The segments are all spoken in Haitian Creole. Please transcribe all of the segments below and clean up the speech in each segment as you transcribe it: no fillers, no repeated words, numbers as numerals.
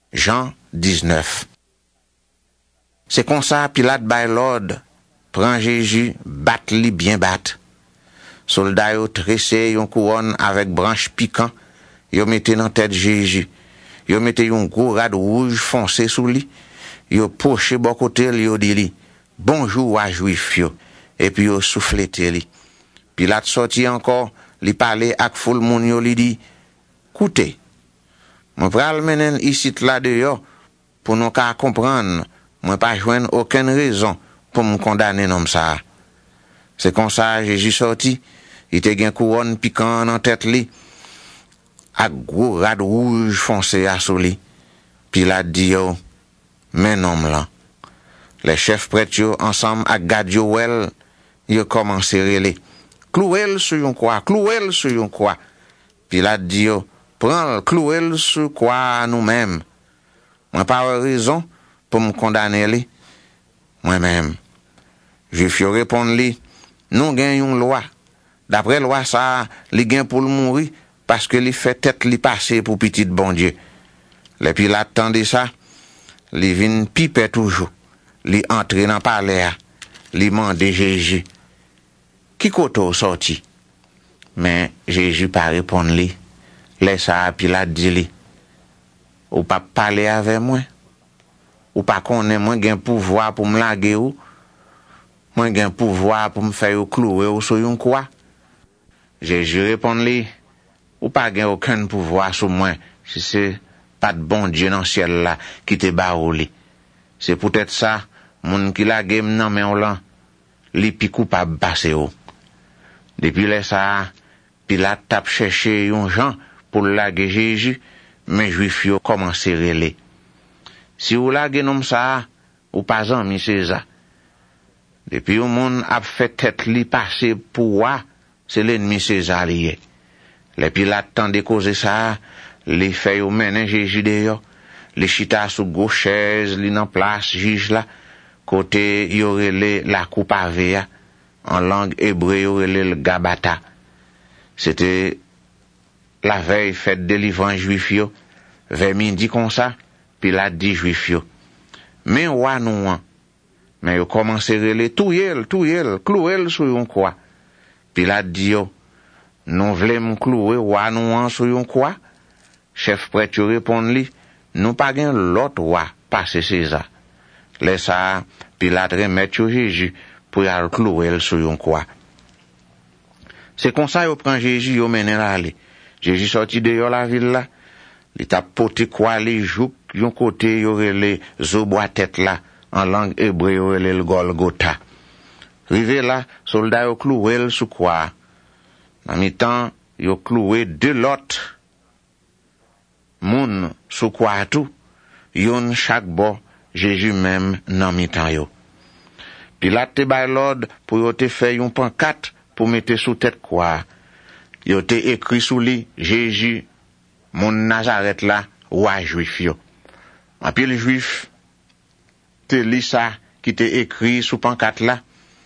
Jean 19. C'est comme ça Pilate bay l'ordre, prend Jésus, bat li bien bat. Soldats yo tressé yon couronne avec branche piquant, yo mette dans tête Jésus. Yo mette yon gros rad rouge foncé sous li. Yo poché bon côté li yo dit li, bonjour à juif yo. Et puis yo souffleté li. Pilate sorti encore, li parler ak foule moun yo li dit, écoutez, moi pral menen ici là dehors pour nous ka comprendre, moi pas joindre aucune raison pour me condamner nom ça. C'est comme ça Jésus sorti, il te gen couronne piquant dans tête li, ak gros rad rouge foncé à sou li. Pilate dit yo, men nom là. Les chefs prêtres yo ensemble ak gad yo wel, yo commencé relé. Clouel sur yon croix, clouel sur yon croix. Pilate dit yo, prends clouel sur croix nous-mêmes. Moi pas raison pour me condamner li. Moi-même. Juif yo répond li, nous gen yon loi. D'après loi ça, li gen pour le mourir parce que li fait tête li passer pour petit bon Dieu. Les Pilate tande ça, li vin pipe toujours. Li entre dans palais, li mande Jésus. Qui koto sorti? Mais Jésus pas répondre li. Laisse ça Pilate dit li. Ou pas parler avec moi? Ou pas connaît moi gen pouvoir pour me laguer ou? Moi gen pouvoir pour me faire clouer ou sur yon croix? Jésus répond li. Ou pas gen aucun pouvoir sur moi si c'est pas de bon Dieu dans ciel là qui te barouli. C'est peut-être ça moun qui la game nan men lan li pi coupable passé ou. Depuis là ça Pilate t'a cherché yon Jean pour laguer Jésus, mais juif yo commencé relé. Si ou laguer nom ça ou pas ami César. Depuis au monde a fait tête li passer pour wa, c'est l'ennemi César lié. Les Pilate tande causer ça, les fait yo menen Jésus dehors, les chita sous gauche chaise li nan place juge là, côté yo relé la coupe avea, en langue hébreu yo relé le Gabata. C'était la veille fête délivrance juif yo, vers midi comme ça, Pilate dit juif yo. Mais wa nou an, mais yo commencé relé touyel, clouel sur yon croix. Pilate dit yo, nous vlem clouer wa nou an sur yon croix? Chef prêtre yo répond li, nous pas gen l'autre roi passer César. Laisse ça Pilate remettre yo Jésus pour y clouer sur yon croix. C'est comme ça yo prend Jésus yo menen la li. Jésus sorti dehors la ville là, il t'a porté quoi les jouk yon côté yo relé zo bois tête là en langue hébreu yo relé le Golgotha. Rivé là, soldat yo cloué sous croix. En mi-temps, yo cloué deux l'autre moun sous croix tout, yon chaque bord, Jésus même nan mi-temps yo. Pilate te bay l'ordre pour yo te fait yon pancarte pour mettre sous tête croix. Yo te écrit sous li, Jésus, mon Nazareth là, roi juif yo. En pile juif, te li ça qui te écrit sous pancarte là.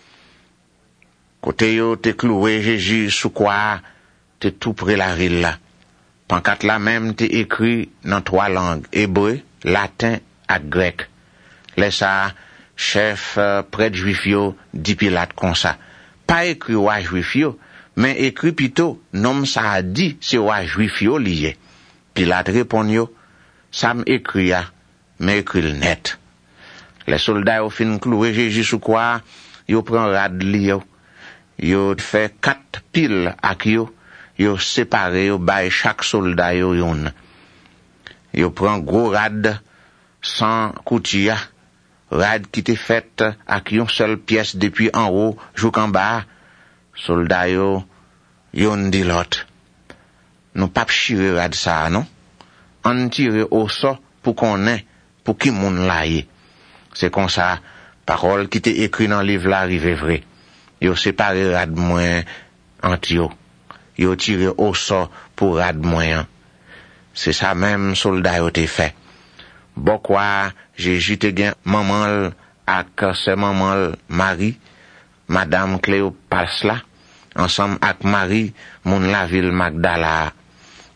Côté yo te cloué Jésus sous croix, te tout près la ville là. Pancarte là même te écrit dans trois langues, hébreu, latin et grec. Laisse ça, chef prêtre juif yo, dit Pilate comme ça. Pas écrit roi juif yo, mais écrit plutôt, nom ça a dit, c'est roi juif yo lié. Pilate répond yo, ça m'écrit ya, mais écrit le net. Les soldats au fin cloué Jésus sous croix, yo prend rad li yo. Yo fait 4 piles ak yo séparé yo bay chaque soldat yo yon. Yo prend gros rad sans coutia, rad qui te fait ak yon seule pièce depuis en haut jusqu'en bas. Soldat yo yon di l'autre. Nous pas chire rad ça non. On tire au sort pour qu'on ait pour qui moun la yé. C'est comme ça parole qui te écrit dans livre là arrive vrai. Yo séparé rad moins entre yo. Yo tiré au sort pour rad moins. C'est ça même soldat yo te fait. Bon quoi, Jésus te gen maman ak se maman Marie, Madame Cléopas là, ensemble ak Marie, moun la ville Magdala.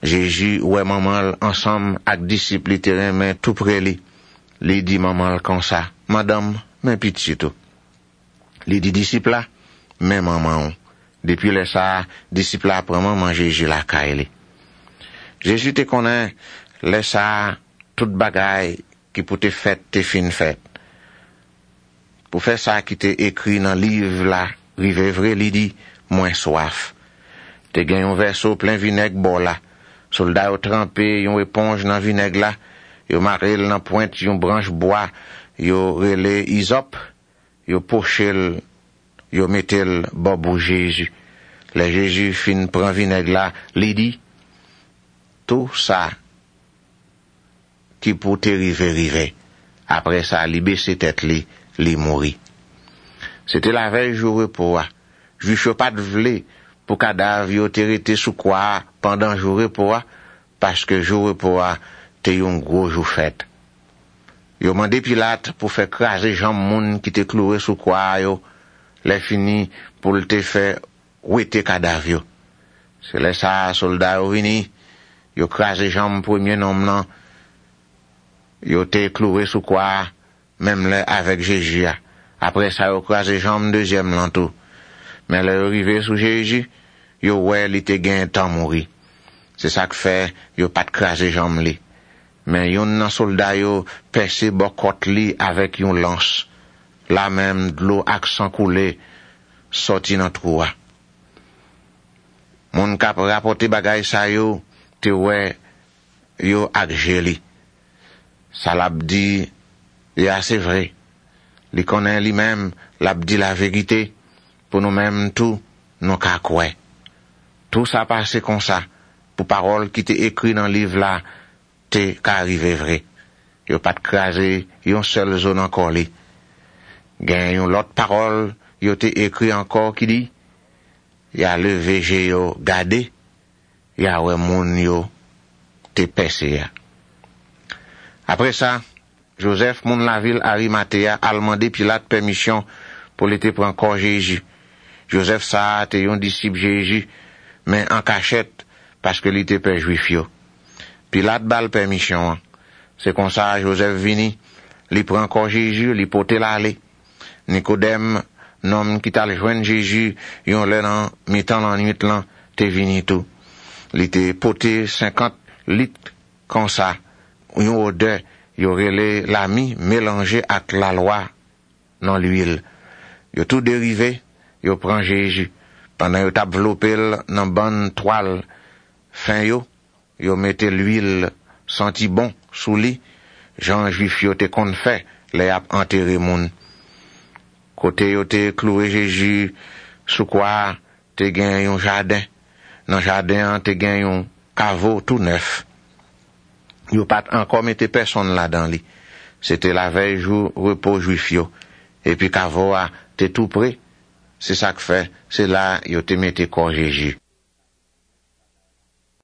Jésus ouais maman ensemble avec disciples terrain tout près li. Li dit maman comme ça, madame, mais pitié tout. Li dit disciple là, mais maman. Depuis le ça, disciple là prend maman Jésus la caille. Jésus te connaît le ça toute bagaille qui pour te fait te fin fait. Pour faire ça qui te écrit dans livre là, rive vrai li dit moins soif. Te gagne un verso plein vinaigre bon là. Soldat yo trempé yon éponge dans vinaigre là, yo marel dans pointe yon branche bois, yo relé isop, yo pochel, yo mettel bobou Jésus. Le Jésus fin prend vinaigre là, li dit tout ça qui pour te rive. Après ça, li baisse tête li mourit. C'était la veille jour repos. Juif pas de vle pour cadavre yo te rete sous quoi pendant jour repos parce que jour repos te yon gros jour fête. Yo mandé Pilate pour faire craser jambe moun qui te cloué sous quoi yo, les fini pour te faire ouete cadavre yo. C'est là ça soldat yo vini, yo craser jambe premier nom nan, yo te cloué sous quoi même là avec Jésus. Après ça yo craser jambe deuxième lan tout. Mais là arrivé sous Jésus, yo ouais li te gen temps mourir. C'est ça que fait yo pas de craser jambe li. Mais yon nan soldat yo percé bokot li avec yon lance. La même de l'eau ak sang coulé sorti nan trou. Mon kap rapporter bagay sa yo te ouais yo ak jeli. Ça l'a dit ya c'est vrai. Li connaît li même l'a dit la vérité pour nous même tout nous ka kwe. Tout ça passé comme ça pour parole qui t'est écrit dans le livre là te ka arrivé vrai. Yo pas de craser yon seul zone encore li. Gen yon l'autre parole yo te écrit encore qui dit ya levé yo gade ya ouais moun yo te percé. Après ça, Joseph moun la ville Arimathea a demandé Pilate permission pour l'été prendre corps Jésus. Joseph ça te yon disciple Jésus mais en cachette parce que l'était père juif yo. Pilate bal permission. C'est comme ça Joseph vini, li prend corps Jésus, li pote l'aller. Nicodème, nom qui t'a joindre Jésus, yon lè nan mi-temps la nuit lan, te vini tout. Li te pote 50 litres comme ça. Yon odeur, yo relé l'ami mélangé avec la loi dans l'huile. Yo tout dérivé, yo prend Jésus. Pendant yo t'a enveloppé dans bonne toile fin yo mette l'huile senti bon sous li. Jean juif yo te kon fait les ap enterré moun. Côté yo te cloué Jésus sous quoi te gen yon jardin. Dans jardin te gen yon caveau tout neuf. Yo pas encore mette personne là-dedans li. C'était la veille jour repos juif yo. Et puis caveau a te tout près. C'est ça que fait, c'est là yo te mette corps Jésus.